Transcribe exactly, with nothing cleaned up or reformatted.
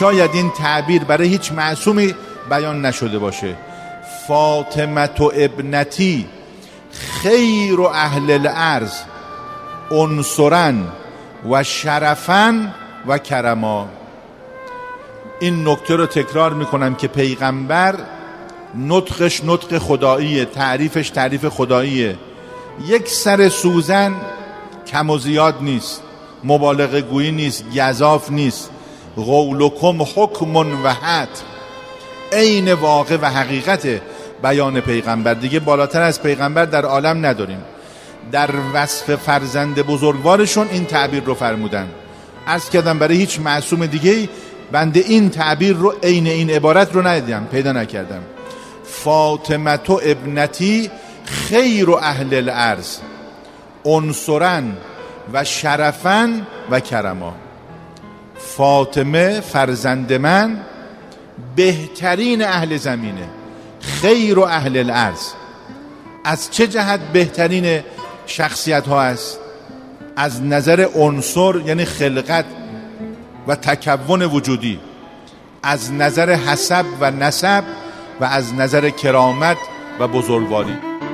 شاید این تعبیر برای هیچ معصومی بیان نشده باشه. فاطمه ابنتی خیر و اهل الارض عنصرا و شرفا و کرما. این نکته رو تکرار میکنم که پیغمبر نطقش نطق خداییه، تعریفش تعریف خداییه. یک سر سوزن کم و زیاد نیست، مبالغه گویی نیست، گزاف نیست. قولکم حکم و حد، عین واقع و حقیقت بیان پیغمبر. دیگه بالاتر از پیغمبر در عالم نداریم. در وصف فرزند بزرگوارشون این تعبیر رو فرمودن. عرض کردم برای هیچ معصوم دیگه بنده این تعبیر رو، عین این عبارت رو ندیدم، پیدا نکردم. فاطمه ابنتی خیر و اهل الارض عنصرا و شرفا و کرما. فاطمه فرزند من بهترین اهل زمینه، خیر و اهل الارض. از چه جهت بهترین شخصیت ها است؟ از نظر عنصر یعنی خلقت و تکون وجودی، از نظر حسب و نسب و از نظر کرامت و بزرگواری.